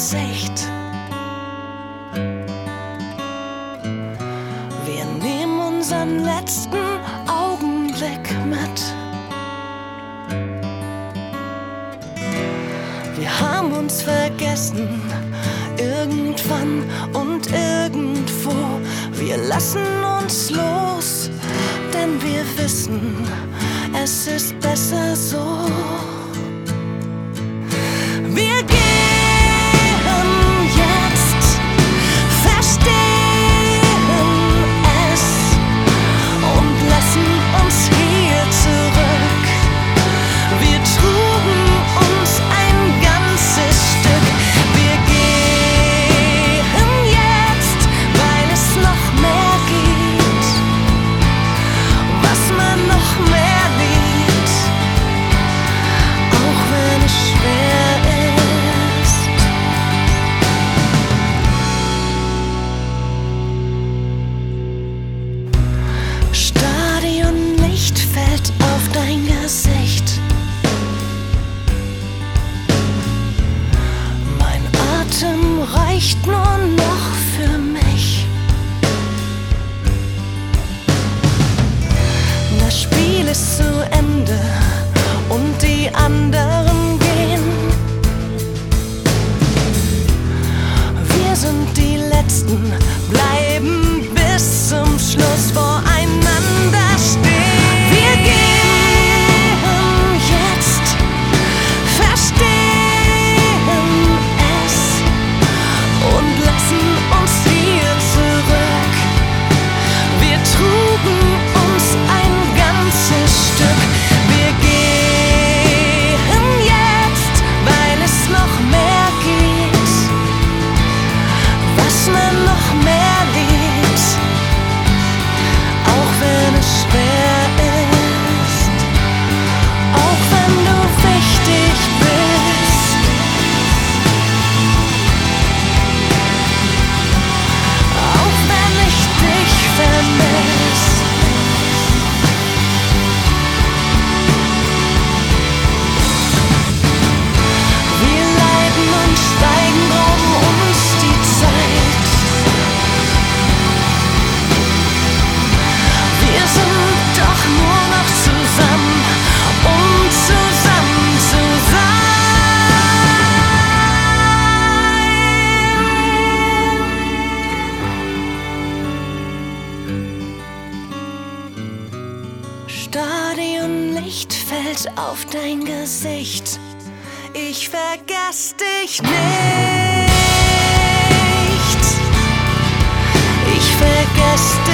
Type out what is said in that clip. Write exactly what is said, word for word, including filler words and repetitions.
Gesicht. Wir nehmen unseren letzten Augenblick mit. Wir haben uns vergessen, irgendwann und irgendwo. Wir lassen uns los, denn wir wissen, es ist besser so. Wir gehen jetzt, verstehen es und lassen uns hier zurück. Wir trugen uns ein ganzes Stück. Wir gehen jetzt, weil es noch mehr gibt, was man noch mehr liebt, auch wenn es schwer ist. Stadionlicht fällt auf dein Gesicht. Mein Atem reicht nur noch für mich. Das Spiel ist zu Ende und die anderen gehen. Wir sind die Letzten, bleiben bis zum Schluss voreinander stehen. Wir gehen jetzt, verstehen es und lassen uns hier zurück. Wir trugen uns ein ganzes Stück. Wir gehen jetzt, weil es noch mehr gibt, was man noch mehr liebt, auch wenn es schwer ist, auch wenn du wichtig bist, auch wenn ich dich vermiss. Wir leiden und steigen um uns die Zeit. Wir sind doch nur noch zusammen, um zusammen zu sein. Stadionlicht fällt auf dein Gesicht. Ich vergess dich nicht. Ich vergess dich